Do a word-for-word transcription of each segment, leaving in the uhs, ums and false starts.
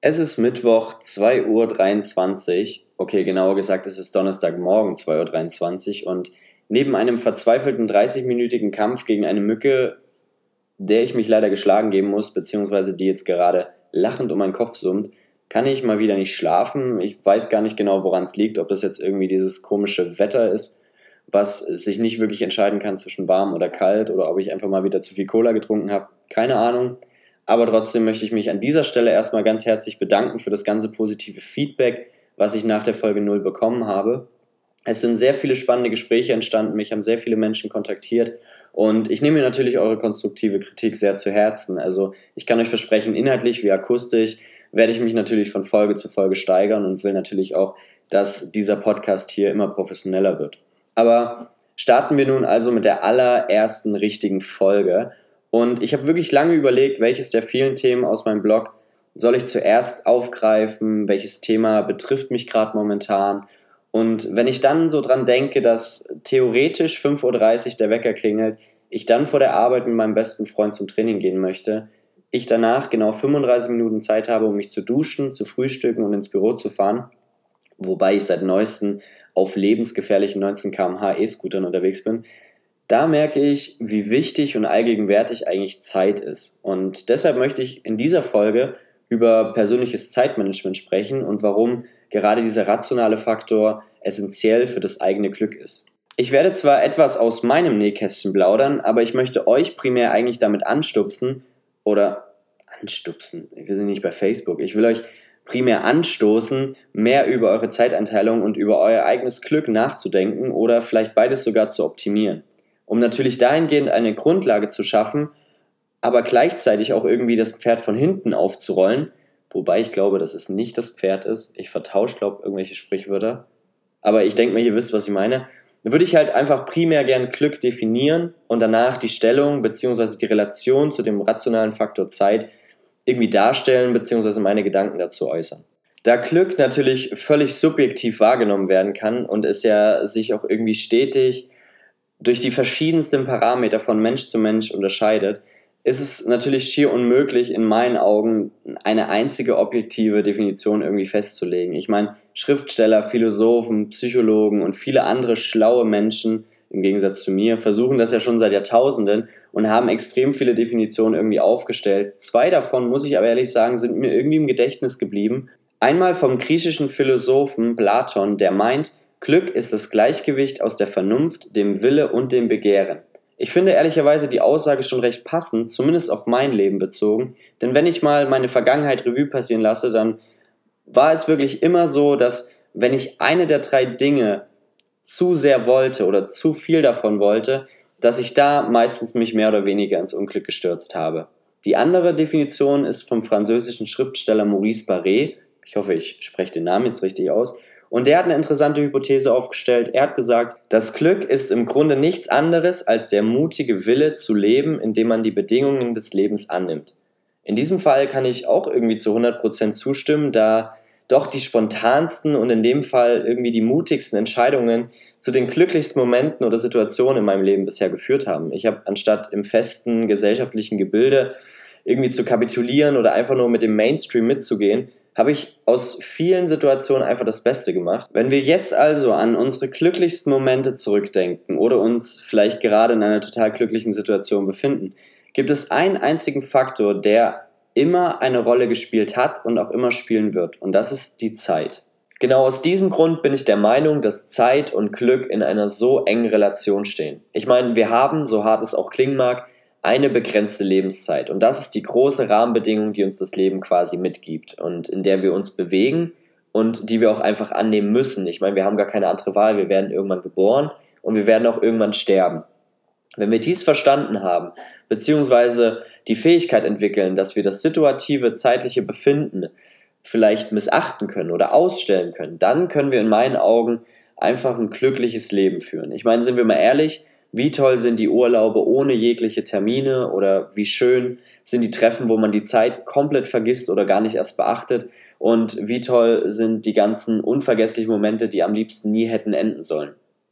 Es ist Mittwoch, zwei Uhr dreiundzwanzig. Okay, genauer gesagt, es ist Donnerstagmorgen, zwei Uhr dreiundzwanzig. Und neben einem verzweifelten dreißig-minütigen Kampf gegen eine Mücke, der ich mich leider geschlagen geben muss, beziehungsweise die jetzt gerade lachend um meinen Kopf summt, kann ich mal wieder nicht schlafen. Ich weiß gar nicht genau, woran es liegt, ob das jetzt irgendwie dieses komische Wetter ist, was sich nicht wirklich entscheiden kann zwischen warm oder kalt, oder ob ich einfach mal wieder zu viel Cola getrunken habe. Keine Ahnung. Aber trotzdem möchte ich mich an dieser Stelle erstmal ganz herzlich bedanken für das ganze positive Feedback, was ich nach der Folge null bekommen habe. Es sind sehr viele spannende Gespräche entstanden, mich haben sehr viele Menschen kontaktiert und ich nehme mir natürlich eure konstruktive Kritik sehr zu Herzen. Also ich kann euch versprechen, inhaltlich wie akustisch werde ich mich natürlich von Folge zu Folge steigern und will natürlich auch, dass dieser Podcast hier immer professioneller wird. Aber starten wir nun also mit der allerersten richtigen Folge. Und ich habe wirklich lange überlegt, welches der vielen Themen aus meinem Blog soll ich zuerst aufgreifen, welches Thema betrifft mich gerade momentan. Und wenn ich dann so dran denke, dass theoretisch fünf Uhr dreißig der Wecker klingelt, ich dann vor der Arbeit mit meinem besten Freund zum Training gehen möchte, ich danach genau fünfunddreißig Minuten Zeit habe, um mich zu duschen, zu frühstücken und ins Büro zu fahren, wobei ich seit neuestem auf lebensgefährlichen neunzehn Kilometer pro Stunde E-Scootern unterwegs bin, da merke ich, wie wichtig und allgegenwärtig eigentlich Zeit ist. Und deshalb möchte ich in dieser Folge über persönliches Zeitmanagement sprechen und warum gerade dieser rationale Faktor essentiell für das eigene Glück ist. Ich werde zwar etwas aus meinem Nähkästchen plaudern, aber ich möchte euch primär eigentlich damit anstupsen oder anstupsen, wir sind nicht bei Facebook, ich will euch primär anstoßen, mehr über eure Zeiteinteilung und über euer eigenes Glück nachzudenken oder vielleicht beides sogar zu optimieren. Um natürlich dahingehend eine Grundlage zu schaffen, aber gleichzeitig auch irgendwie das Pferd von hinten aufzurollen, wobei ich glaube, dass es nicht das Pferd ist. Ich vertausche, glaube irgendwelche Sprichwörter, aber ich denke mal, ihr wisst, was ich meine. Dann würde ich halt einfach primär gern Glück definieren und danach die Stellung bzw. die Relation zu dem rationalen Faktor Zeit irgendwie darstellen bzw. meine Gedanken dazu äußern. Da Glück natürlich völlig subjektiv wahrgenommen werden kann und es ja sich auch irgendwie stetig durch die verschiedensten Parameter von Mensch zu Mensch unterscheidet, ist es natürlich schier unmöglich, in meinen Augen eine einzige objektive Definition irgendwie festzulegen. Ich meine, Schriftsteller, Philosophen, Psychologen und viele andere schlaue Menschen, im Gegensatz zu mir, versuchen das ja schon seit Jahrtausenden und haben extrem viele Definitionen irgendwie aufgestellt. Zwei davon, muss ich aber ehrlich sagen, sind mir irgendwie im Gedächtnis geblieben. Einmal vom griechischen Philosophen Platon, der meint, Glück ist das Gleichgewicht aus der Vernunft, dem Wille und dem Begehren. Ich finde ehrlicherweise die Aussage schon recht passend, zumindest auf mein Leben bezogen, denn wenn ich mal meine Vergangenheit Revue passieren lasse, dann war es wirklich immer so, dass wenn ich eine der drei Dinge zu sehr wollte oder zu viel davon wollte, dass ich da meistens mich mehr oder weniger ins Unglück gestürzt habe. Die andere Definition ist vom französischen Schriftsteller Maurice Barré, ich hoffe, ich spreche den Namen jetzt richtig aus, und der hat eine interessante Hypothese aufgestellt. Er hat gesagt, das Glück ist im Grunde nichts anderes als der mutige Wille zu leben, indem man die Bedingungen des Lebens annimmt. In diesem Fall kann ich auch irgendwie zu hundert Prozent zustimmen, da doch die spontansten und in dem Fall irgendwie die mutigsten Entscheidungen zu den glücklichsten Momenten oder Situationen in meinem Leben bisher geführt haben. Ich habe anstatt im festen gesellschaftlichen Gebilde irgendwie zu kapitulieren oder einfach nur mit dem Mainstream mitzugehen, habe ich aus vielen Situationen einfach das Beste gemacht. Wenn wir jetzt also an unsere glücklichsten Momente zurückdenken oder uns vielleicht gerade in einer total glücklichen Situation befinden, gibt es einen einzigen Faktor, der immer eine Rolle gespielt hat und auch immer spielen wird. Und das ist die Zeit. Genau aus diesem Grund bin ich der Meinung, dass Zeit und Glück in einer so engen Relation stehen. Ich meine, wir haben, so hart es auch klingen mag, eine begrenzte Lebenszeit. Und das ist die große Rahmenbedingung, die uns das Leben quasi mitgibt und in der wir uns bewegen und die wir auch einfach annehmen müssen. Ich meine, wir haben gar keine andere Wahl. Wir werden irgendwann geboren und wir werden auch irgendwann sterben. Wenn wir dies verstanden haben, beziehungsweise die Fähigkeit entwickeln, dass wir das situative zeitliche Befinden vielleicht missachten können oder ausstellen können, dann können wir in meinen Augen einfach ein glückliches Leben führen. Ich meine, sind wir mal ehrlich, wie toll sind die Urlaube ohne jegliche Termine oder wie schön sind die Treffen, wo man die Zeit komplett vergisst oder gar nicht erst beachtet und wie toll sind die ganzen unvergesslichen Momente, die am liebsten nie hätten enden sollen.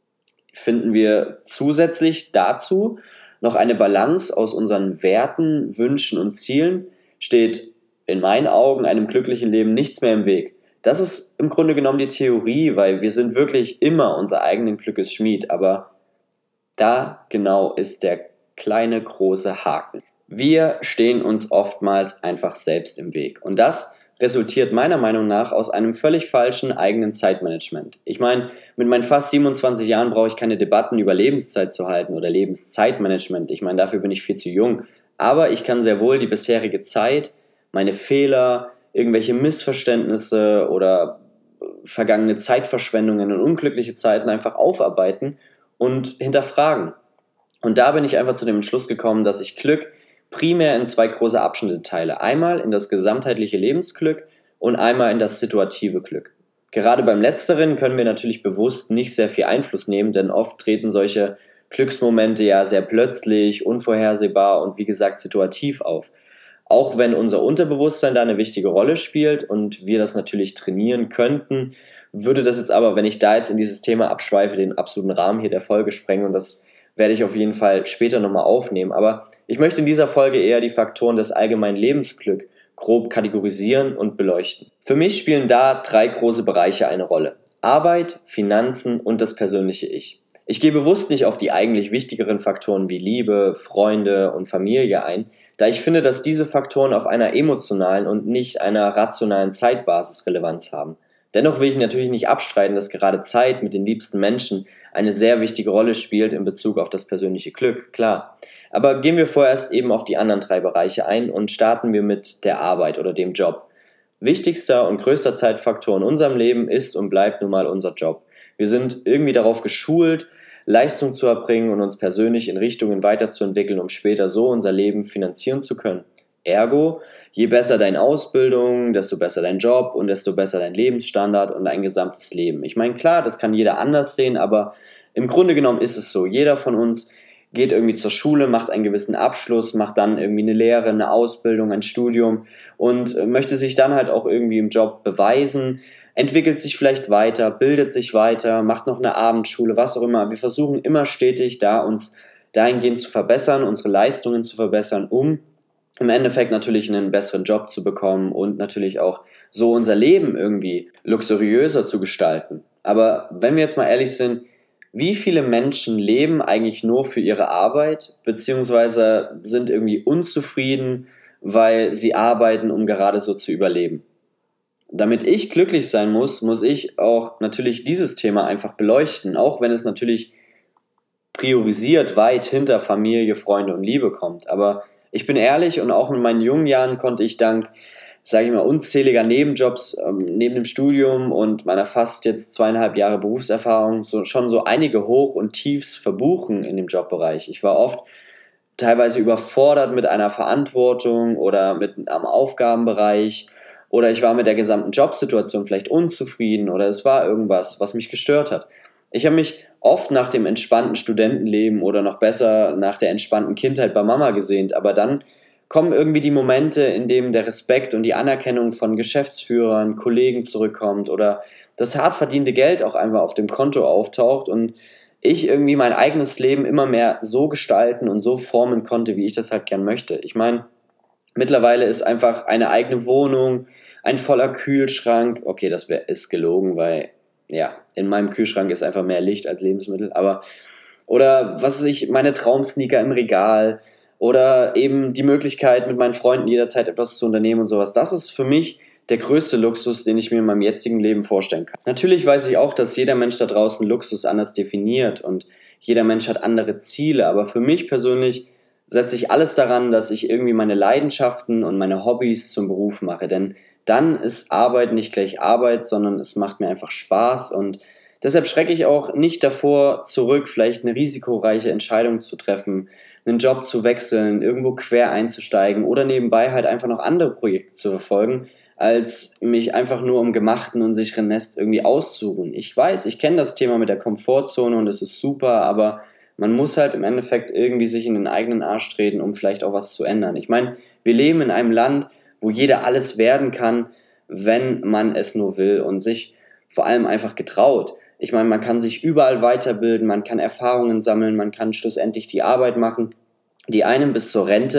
Finden wir zusätzlich dazu noch eine Balance aus unseren Werten, Wünschen und Zielen, steht in meinen Augen einem glücklichen Leben nichts mehr im Weg. Das ist im Grunde genommen die Theorie, weil wir sind wirklich immer unser eigenen Glückes Schmied, aber da genau ist der kleine große Haken. Wir stehen uns oftmals einfach selbst im Weg und das resultiert meiner Meinung nach aus einem völlig falschen eigenen Zeitmanagement. Ich meine, mit meinen fast siebenundzwanzig Jahren brauche ich keine Debatten über Lebenszeit zu halten oder Lebenszeitmanagement. Ich meine, dafür bin ich viel zu jung. Aber ich kann sehr wohl die bisherige Zeit, meine Fehler, irgendwelche Missverständnisse oder vergangene Zeitverschwendungen und unglückliche Zeiten einfach aufarbeiten und hinterfragen. Und da bin ich einfach zu dem Entschluss gekommen, dass ich Glück primär in zwei große Abschnitte teile. Einmal in das gesamtheitliche Lebensglück und einmal in das situative Glück. Gerade beim Letzteren können wir natürlich bewusst nicht sehr viel Einfluss nehmen, denn oft treten solche Glücksmomente ja sehr plötzlich, unvorhersehbar und wie gesagt situativ auf. Auch wenn unser Unterbewusstsein da eine wichtige Rolle spielt und wir das natürlich trainieren könnten, würde das jetzt aber, wenn ich da jetzt in dieses Thema abschweife, den absoluten Rahmen hier der Folge sprengen und das werde ich auf jeden Fall später nochmal aufnehmen. Aber ich möchte in dieser Folge eher die Faktoren des allgemeinen Lebensglücks grob kategorisieren und beleuchten. Für mich spielen da drei große Bereiche eine Rolle. Arbeit, Finanzen und das persönliche Ich. Ich gehe bewusst nicht auf die eigentlich wichtigeren Faktoren wie Liebe, Freunde und Familie ein, da ich finde, dass diese Faktoren auf einer emotionalen und nicht einer rationalen Zeitbasis Relevanz haben. Dennoch will ich natürlich nicht abstreiten, dass gerade Zeit mit den liebsten Menschen eine sehr wichtige Rolle spielt in Bezug auf das persönliche Glück, klar. Aber gehen wir vorerst eben auf die anderen drei Bereiche ein und starten wir mit der Arbeit oder dem Job. Wichtigster und größter Zeitfaktor in unserem Leben ist und bleibt nun mal unser Job. Wir sind irgendwie darauf geschult, Leistung zu erbringen und uns persönlich in Richtungen weiterzuentwickeln, um später so unser Leben finanzieren zu können. Ergo, je besser deine Ausbildung, desto besser dein Job und desto besser dein Lebensstandard und dein gesamtes Leben. Ich meine, klar, das kann jeder anders sehen, aber im Grunde genommen ist es so. Jeder von uns geht irgendwie zur Schule, macht einen gewissen Abschluss, macht dann irgendwie eine Lehre, eine Ausbildung, ein Studium und möchte sich dann halt auch irgendwie im Job beweisen, entwickelt sich vielleicht weiter, bildet sich weiter, macht noch eine Abendschule, was auch immer. Wir versuchen immer stetig da uns dahingehend zu verbessern, unsere Leistungen zu verbessern, um im Endeffekt natürlich einen besseren Job zu bekommen und natürlich auch so unser Leben irgendwie luxuriöser zu gestalten. Aber wenn wir jetzt mal ehrlich sind, wie viele Menschen leben eigentlich nur für ihre Arbeit, beziehungsweise sind irgendwie unzufrieden, weil sie arbeiten, um gerade so zu überleben? Damit ich glücklich sein muss, muss ich auch natürlich dieses Thema einfach beleuchten, auch wenn es natürlich priorisiert weit hinter Familie, Freunde und Liebe kommt. Aber ich bin ehrlich und auch in meinen jungen Jahren konnte ich dank, sage ich mal, unzähliger Nebenjobs ähm, neben dem Studium und meiner fast jetzt zweieinhalb Jahre Berufserfahrung so, schon so einige Hoch- und Tiefs verbuchen in dem Jobbereich. Ich war oft teilweise überfordert mit einer Verantwortung oder mit einem Aufgabenbereich oder ich war mit der gesamten Jobsituation vielleicht unzufrieden oder es war irgendwas, was mich gestört hat. Ich habe mich oft nach dem entspannten Studentenleben oder noch besser nach der entspannten Kindheit bei Mama gesehnt, aber dann kommen irgendwie die Momente, in denen der Respekt und die Anerkennung von Geschäftsführern, Kollegen zurückkommt oder das hart verdiente Geld auch einfach auf dem Konto auftaucht und ich irgendwie mein eigenes Leben immer mehr so gestalten und so formen konnte, wie ich das halt gern möchte. Ich meine, mittlerweile ist einfach eine eigene Wohnung, ein voller Kühlschrank, okay, das wär, ist gelogen, weil ja, in meinem Kühlschrank ist einfach mehr Licht als Lebensmittel, aber oder was weiß ich, meine Traumsneaker im Regal oder eben die Möglichkeit, mit meinen Freunden jederzeit etwas zu unternehmen und sowas. Das ist für mich der größte Luxus, den ich mir in meinem jetzigen Leben vorstellen kann. Natürlich weiß ich auch, dass jeder Mensch da draußen Luxus anders definiert und jeder Mensch hat andere Ziele, aber für mich persönlich setze ich alles daran, dass ich irgendwie meine Leidenschaften und meine Hobbys zum Beruf mache, denn dann ist Arbeit nicht gleich Arbeit, sondern es macht mir einfach Spaß und deshalb schrecke ich auch nicht davor zurück, vielleicht eine risikoreiche Entscheidung zu treffen, einen Job zu wechseln, irgendwo quer einzusteigen oder nebenbei halt einfach noch andere Projekte zu verfolgen, als mich einfach nur im gemachten und sicheren Nest irgendwie auszuruhen. Ich weiß, ich kenne das Thema mit der Komfortzone und es ist super, aber man muss halt im Endeffekt irgendwie sich in den eigenen Arsch treten, um vielleicht auch was zu ändern. Ich meine, wir leben in einem Land, wo jeder alles werden kann, wenn man es nur will und sich vor allem einfach getraut. Ich meine, man kann sich überall weiterbilden, man kann Erfahrungen sammeln, man kann schlussendlich die Arbeit machen, die einem bis zur Rente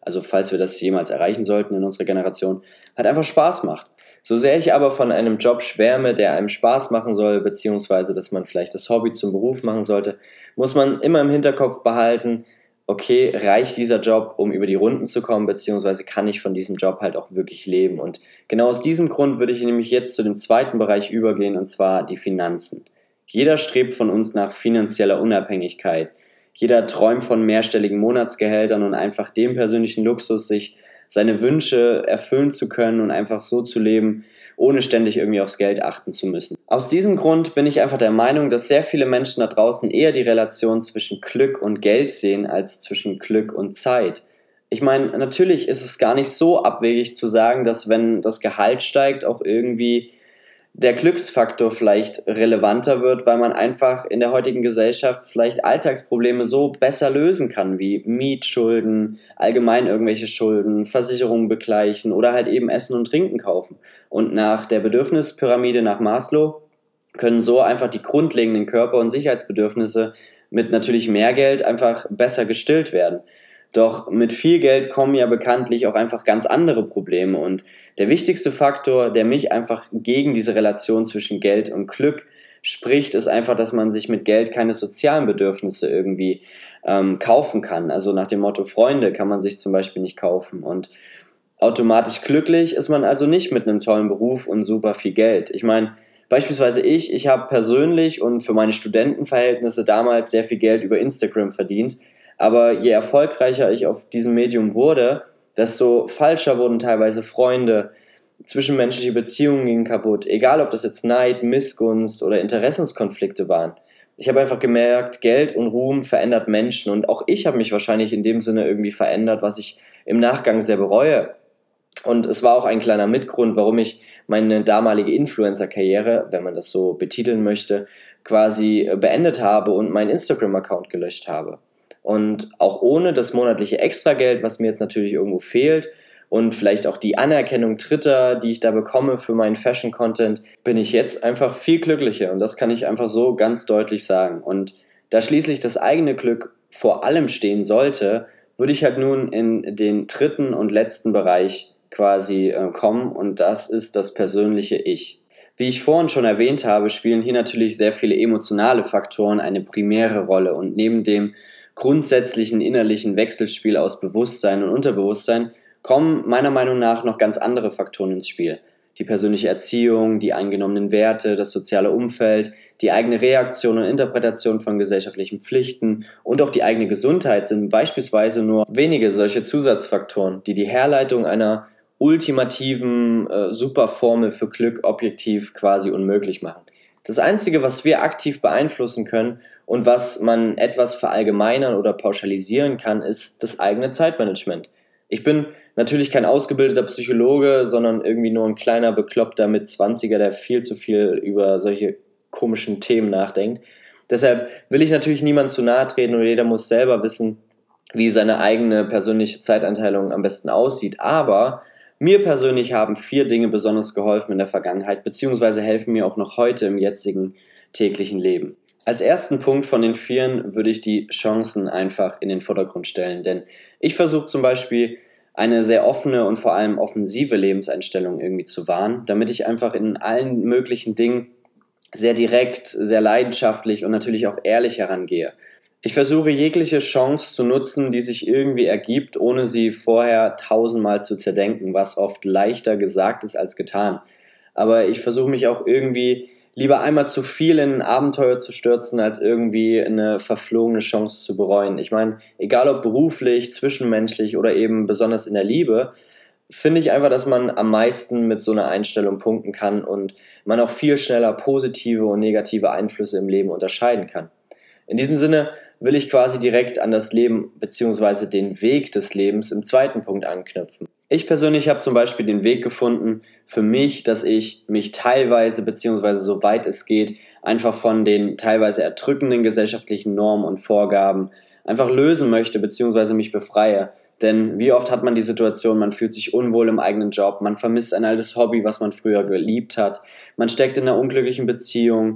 also falls wir das jemals erreichen sollten in unserer Generation, halt einfach Spaß macht. So sehr ich aber von einem Job schwärme, der einem Spaß machen soll, beziehungsweise dass man vielleicht das Hobby zum Beruf machen sollte, muss man immer im Hinterkopf behalten, okay, reicht dieser Job, um über die Runden zu kommen, beziehungsweise kann ich von diesem Job halt auch wirklich leben? Und genau aus diesem Grund würde ich nämlich jetzt zu dem zweiten Bereich übergehen, und zwar die Finanzen. Jeder strebt von uns nach finanzieller Unabhängigkeit. Jeder träumt von mehrstelligen Monatsgehältern und einfach dem persönlichen Luxus, sich seine Wünsche erfüllen zu können und einfach so zu leben, ohne ständig irgendwie aufs Geld achten zu müssen. Aus diesem Grund bin ich einfach der Meinung, dass sehr viele Menschen da draußen eher die Relation zwischen Glück und Geld sehen, als zwischen Glück und Zeit. Ich meine, natürlich ist es gar nicht so abwegig zu sagen, dass wenn das Gehalt steigt, auch irgendwie der Glücksfaktor vielleicht relevanter wird, weil man einfach in der heutigen Gesellschaft vielleicht Alltagsprobleme so besser lösen kann, wie Mietschulden, allgemein irgendwelche Schulden, Versicherungen begleichen oder halt eben Essen und Trinken kaufen. Und nach der Bedürfnispyramide nach Maslow können so einfach die grundlegenden Körper- und Sicherheitsbedürfnisse mit natürlich mehr Geld einfach besser gestillt werden. Doch mit viel Geld kommen ja bekanntlich auch einfach ganz andere Probleme, und der wichtigste Faktor, der mich einfach gegen diese Relation zwischen Geld und Glück spricht, ist einfach, dass man sich mit Geld keine sozialen Bedürfnisse irgendwie ähm, kaufen kann. Also nach dem Motto Freunde kann man sich zum Beispiel nicht kaufen, und automatisch glücklich ist man also nicht mit einem tollen Beruf und super viel Geld. Ich meine, beispielsweise ich, ich habe persönlich und für meine Studentenverhältnisse damals sehr viel Geld über Instagram verdient. Aber je erfolgreicher ich auf diesem Medium wurde, desto falscher wurden teilweise Freunde, zwischenmenschliche Beziehungen gingen kaputt, egal ob das jetzt Neid, Missgunst oder Interessenskonflikte waren. Ich habe einfach gemerkt, Geld und Ruhm verändert Menschen, und auch ich habe mich wahrscheinlich in dem Sinne irgendwie verändert, was ich im Nachgang sehr bereue. Und es war auch ein kleiner Mitgrund, warum ich meine damalige Influencer-Karriere, wenn man das so betiteln möchte, quasi beendet habe und meinen Instagram-Account gelöscht habe. Und auch ohne das monatliche Extrageld, was mir jetzt natürlich irgendwo fehlt, und vielleicht auch die Anerkennung Dritter, die ich da bekomme für meinen Fashion-Content, bin ich jetzt einfach viel glücklicher, und das kann ich einfach so ganz deutlich sagen. Und da schließlich das eigene Glück vor allem stehen sollte, würde ich halt nun in den dritten und letzten Bereich quasi äh, kommen, und das ist das persönliche Ich. Wie ich vorhin schon erwähnt habe, spielen hier natürlich sehr viele emotionale Faktoren eine primäre Rolle, und neben dem grundsätzlichen innerlichen Wechselspiel aus Bewusstsein und Unterbewusstsein kommen meiner Meinung nach noch ganz andere Faktoren ins Spiel. Die persönliche Erziehung, die eingenommenen Werte, das soziale Umfeld, die eigene Reaktion und Interpretation von gesellschaftlichen Pflichten und auch die eigene Gesundheit sind beispielsweise nur wenige solche Zusatzfaktoren, die die Herleitung einer ultimativen äh, Superformel für Glück objektiv quasi unmöglich machen. Das Einzige, was wir aktiv beeinflussen können und was man etwas verallgemeinern oder pauschalisieren kann, ist das eigene Zeitmanagement. Ich bin natürlich kein ausgebildeter Psychologe, sondern irgendwie nur ein kleiner Bekloppter mit zwanziger, der viel zu viel über solche komischen Themen nachdenkt. Deshalb will ich natürlich niemandem zu nahe treten, und jeder muss selber wissen, wie seine eigene persönliche Zeiteinteilung am besten aussieht. Aber mir persönlich haben vier Dinge besonders geholfen in der Vergangenheit, beziehungsweise helfen mir auch noch heute im jetzigen täglichen Leben. Als ersten Punkt von den vieren würde ich die Chancen einfach in den Vordergrund stellen, denn ich versuche zum Beispiel eine sehr offene und vor allem offensive Lebenseinstellung irgendwie zu wahren, damit ich einfach in allen möglichen Dingen sehr direkt, sehr leidenschaftlich und natürlich auch ehrlich herangehe. Ich versuche jegliche Chance zu nutzen, die sich irgendwie ergibt, ohne sie vorher tausendmal zu zerdenken, was oft leichter gesagt ist als getan. Aber ich versuche mich auch irgendwie lieber einmal zu viel in ein Abenteuer zu stürzen, als irgendwie eine verflogene Chance zu bereuen. Ich meine, egal ob beruflich, zwischenmenschlich oder eben besonders in der Liebe, finde ich einfach, dass man am meisten mit so einer Einstellung punkten kann und man auch viel schneller positive und negative Einflüsse im Leben unterscheiden kann. In diesem Sinne will ich quasi direkt an das Leben bzw. den Weg des Lebens im zweiten Punkt anknüpfen. Ich persönlich habe zum Beispiel den Weg gefunden für mich, dass ich mich teilweise bzw. soweit es geht, einfach von den teilweise erdrückenden gesellschaftlichen Normen und Vorgaben einfach lösen möchte bzw. mich befreie. Denn wie oft hat man die Situation, man fühlt sich unwohl im eigenen Job, man vermisst ein altes Hobby, was man früher geliebt hat, man steckt in einer unglücklichen Beziehung,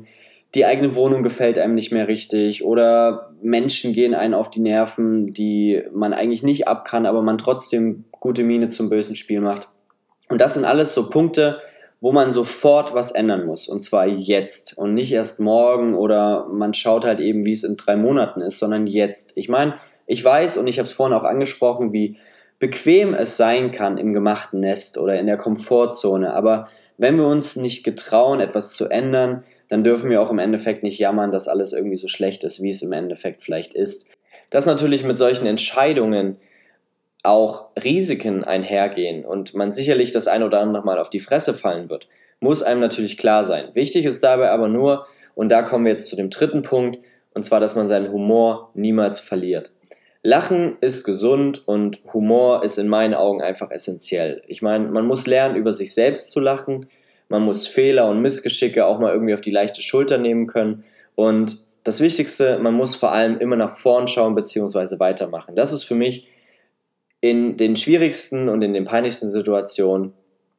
die eigene Wohnung gefällt einem nicht mehr richtig oder Menschen gehen einen auf die Nerven, die man eigentlich nicht ab kann, aber man trotzdem gute Miene zum bösen Spiel macht. Und das sind alles so Punkte, wo man sofort was ändern muss, und zwar jetzt und nicht erst morgen oder man schaut halt eben, wie es in drei Monaten ist, sondern jetzt. Ich meine, ich weiß und ich habe es vorhin auch angesprochen, wie bequem es sein kann im gemachten Nest oder in der Komfortzone, aber wenn wir uns nicht getrauen, etwas zu ändern, dann dürfen wir auch im Endeffekt nicht jammern, dass alles irgendwie so schlecht ist, wie es im Endeffekt vielleicht ist. Dass natürlich mit solchen Entscheidungen auch Risiken einhergehen und man sicherlich das ein oder andere Mal auf die Fresse fallen wird, muss einem natürlich klar sein. Wichtig ist dabei aber nur, und da kommen wir jetzt zu dem dritten Punkt, und zwar, dass man seinen Humor niemals verliert. Lachen ist gesund und Humor ist in meinen Augen einfach essentiell. Ich meine, man muss lernen, über sich selbst zu lachen, man muss Fehler und Missgeschicke auch mal irgendwie auf die leichte Schulter nehmen können und das Wichtigste, man muss vor allem immer nach vorn schauen bzw. weitermachen. Das ist für mich in den schwierigsten und in den peinlichsten Situationen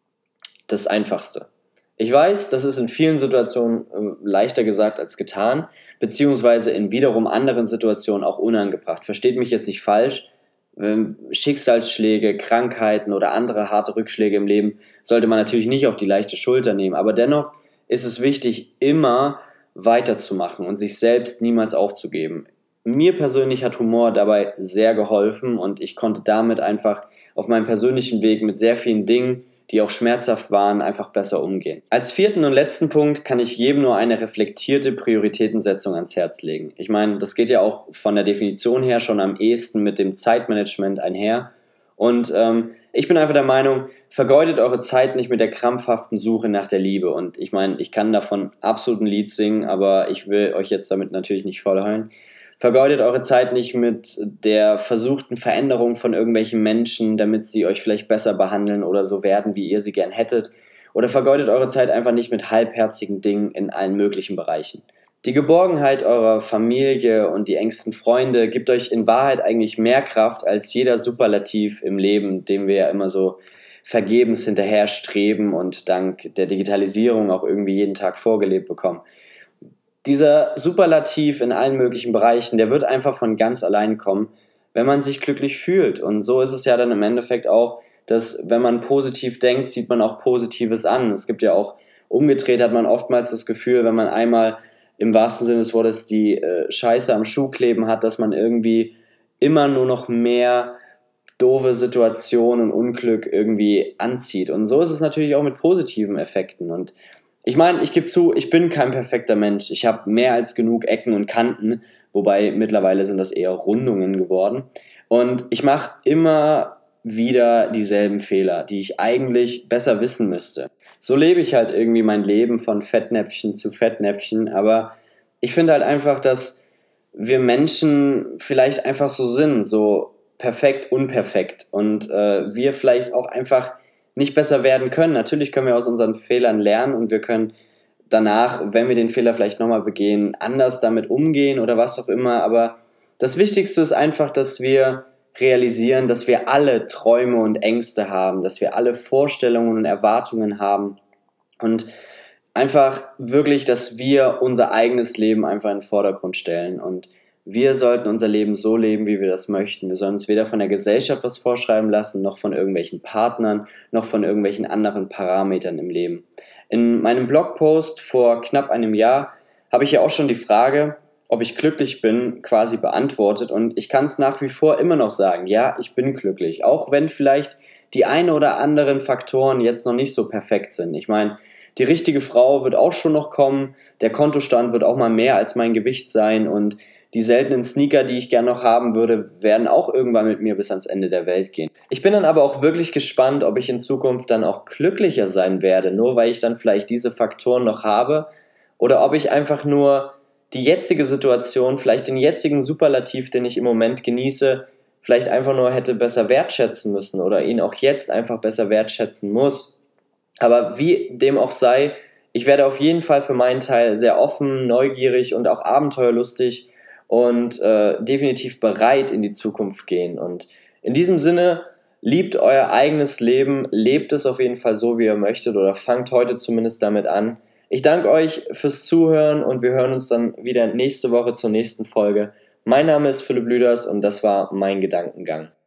das Einfachste. Ich weiß, das ist in vielen Situationen äh, leichter gesagt als getan, beziehungsweise in wiederum anderen Situationen auch unangebracht. Versteht mich jetzt nicht falsch, ähm, Schicksalsschläge, Krankheiten oder andere harte Rückschläge im Leben sollte man natürlich nicht auf die leichte Schulter nehmen, aber dennoch ist es wichtig, immer weiterzumachen und sich selbst niemals aufzugeben. Mir persönlich hat Humor dabei sehr geholfen und ich konnte damit einfach auf meinem persönlichen Weg mit sehr vielen Dingen, die auch schmerzhaft waren, einfach besser umgehen. Als vierten und letzten Punkt kann ich jedem nur eine reflektierte Prioritätensetzung ans Herz legen. Ich meine, das geht ja auch von der Definition her schon am ehesten mit dem Zeitmanagement einher. Und ähm, ich bin einfach der Meinung, vergeudet eure Zeit nicht mit der krampfhaften Suche nach der Liebe. Und ich meine, ich kann davon absolut ein Lied singen, aber ich will euch jetzt damit natürlich nicht vollheulen. Vergeudet eure Zeit nicht mit der versuchten Veränderung von irgendwelchen Menschen, damit sie euch vielleicht besser behandeln oder so werden, wie ihr sie gern hättet. Oder vergeudet eure Zeit einfach nicht mit halbherzigen Dingen in allen möglichen Bereichen. Die Geborgenheit eurer Familie und die engsten Freunde gibt euch in Wahrheit eigentlich mehr Kraft als jeder Superlativ im Leben, dem wir ja immer so vergebens hinterher streben und dank der Digitalisierung auch irgendwie jeden Tag vorgelebt bekommen. Dieser Superlativ in allen möglichen Bereichen, der wird einfach von ganz allein kommen, wenn man sich glücklich fühlt. Und so ist es ja dann im Endeffekt auch, dass wenn man positiv denkt, zieht man auch Positives an. Es gibt ja auch, umgedreht hat man oftmals das Gefühl, wenn man einmal im wahrsten Sinne des Wortes die äh, Scheiße am Schuh kleben hat, dass man irgendwie immer nur noch mehr doofe Situationen und Unglück irgendwie anzieht. Und so ist es natürlich auch mit positiven Effekten. Und ich meine, ich gebe zu, ich bin kein perfekter Mensch. Ich habe mehr als genug Ecken und Kanten, wobei mittlerweile sind das eher Rundungen geworden. Und ich mache immer wieder dieselben Fehler, die ich eigentlich besser wissen müsste. So lebe ich halt irgendwie mein Leben von Fettnäpfchen zu Fettnäpfchen, aber ich finde halt einfach, dass wir Menschen vielleicht einfach so sind, so perfekt, unperfekt und äh, wir vielleicht auch einfach nicht besser werden können. Natürlich können wir aus unseren Fehlern lernen und wir können danach, wenn wir den Fehler vielleicht nochmal begehen, anders damit umgehen oder was auch immer. Aber das Wichtigste ist einfach, dass wir realisieren, dass wir alle Träume und Ängste haben, dass wir alle Vorstellungen und Erwartungen haben und einfach wirklich, dass wir unser eigenes Leben einfach in den Vordergrund stellen und wir sollten unser Leben so leben, wie wir das möchten. Wir sollen uns weder von der Gesellschaft was vorschreiben lassen, noch von irgendwelchen Partnern, noch von irgendwelchen anderen Parametern im Leben. In meinem Blogpost vor knapp einem Jahr habe ich ja auch schon die Frage, ob ich glücklich bin, quasi beantwortet. Und ich kann es nach wie vor immer noch sagen, ja, ich bin glücklich. Auch wenn vielleicht die ein oder anderen Faktoren jetzt noch nicht so perfekt sind. Ich meine, die richtige Frau wird auch schon noch kommen, der Kontostand wird auch mal mehr als mein Gewicht sein und die seltenen Sneaker, die ich gerne noch haben würde, werden auch irgendwann mit mir bis ans Ende der Welt gehen. Ich bin dann aber auch wirklich gespannt, ob ich in Zukunft dann auch glücklicher sein werde, nur weil ich dann vielleicht diese Faktoren noch habe, oder ob ich einfach nur die jetzige Situation, vielleicht den jetzigen Superlativ, den ich im Moment genieße, vielleicht einfach nur hätte besser wertschätzen müssen oder ihn auch jetzt einfach besser wertschätzen muss. Aber wie dem auch sei, ich werde auf jeden Fall für meinen Teil sehr offen, neugierig und auch abenteuerlustig und äh, definitiv bereit in die Zukunft gehen. Und in diesem Sinne, liebt euer eigenes Leben, lebt es auf jeden Fall so, wie ihr möchtet oder fangt heute zumindest damit an. Ich danke euch fürs Zuhören und wir hören uns dann wieder nächste Woche zur nächsten Folge. Mein Name ist Philipp Lüders und das war mein Gedankengang.